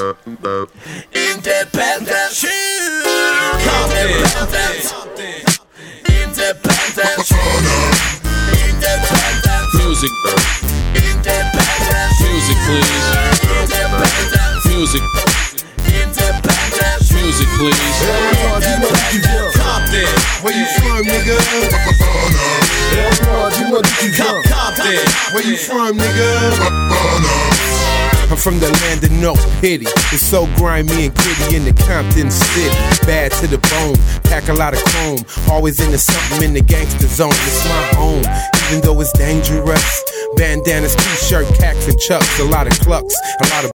Independent. Independent. Independent. Music. Independent. Music, please. Independent. Music. Independent. Music, please. Compton. Where you from, nigga? Compton. Where you from, nigga? I'm from the land of no pity. It's so grimy and gritty in the Compton city. Bad to the bone, pack a lot of chrome. Always into something in the gangster zone. It's my home, even though it's dangerous. Bandanas, t-shirt, cats and chucks. A lot of clucks, a lot of